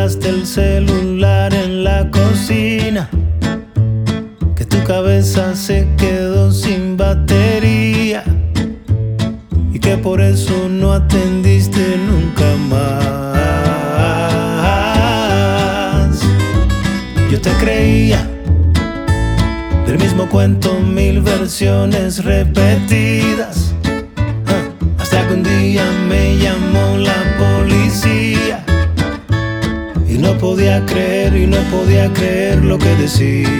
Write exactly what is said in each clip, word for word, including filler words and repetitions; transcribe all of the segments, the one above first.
dejaste el celular en la cocina, que tu cabeza se quedó sin batería y que por eso no atendiste nunca más. Yo te creía del mismo cuento, mil versiones repetidas, hasta que un día me llamó la policía y no podía creer, y no podía creer lo que decía.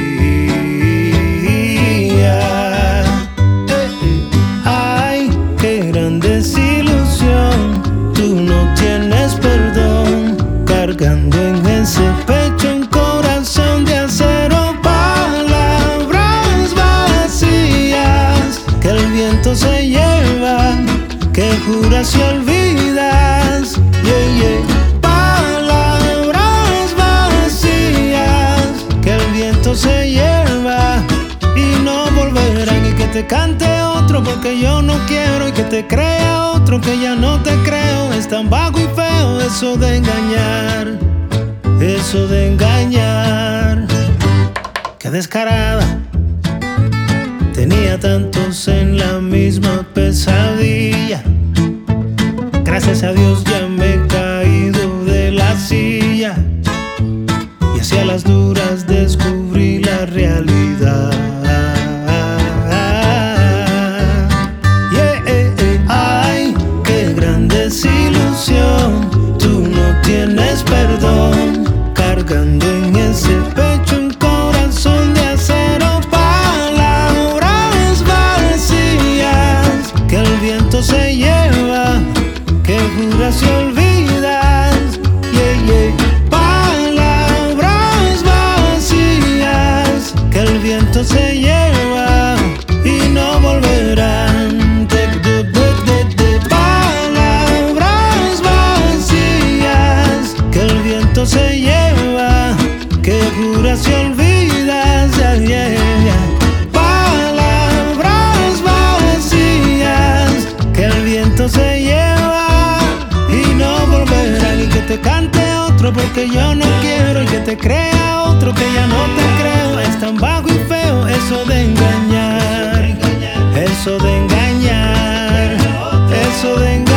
Ay, qué gran desilusión, tú no tienes perdón, cargando en ese pecho un corazón de acero, palabras vacías que el viento se lleva, que juras y olvidas, yeah, yeah. Palabras vacías que el viento se lleva y no volverán, y que te cante otro porque yo no quiero, y que te crea otro que ya no te creo. Es tan vago y feo eso de engañar, eso de engañar. Qué descarada, tenía tantos en la misma pesadilla. Gracias a Dios ya me he caído de la silla y hacia las duras descubrí la realidad. Yeah, eh, eh. Ay, qué gran desilusión, tú no tienes perdón, cargando en ese pecho un corazón de acero, palabras vacías que el viento se lleva, que juras y olvidas, yeah, yeah. Palabras vacías que el viento se lleva y no volverán. De, de, de, de, de. Palabras vacías que el viento se lleva, que juras y olvidas, yeah, yeah, yeah. Palabras vacías que el viento se lleva y no volverán, y que te cante otro porque yo no quiero, y que te crea otro que ya no te creo. Es tan vago y feo eso de engañar, eso de engañar, eso de engañar.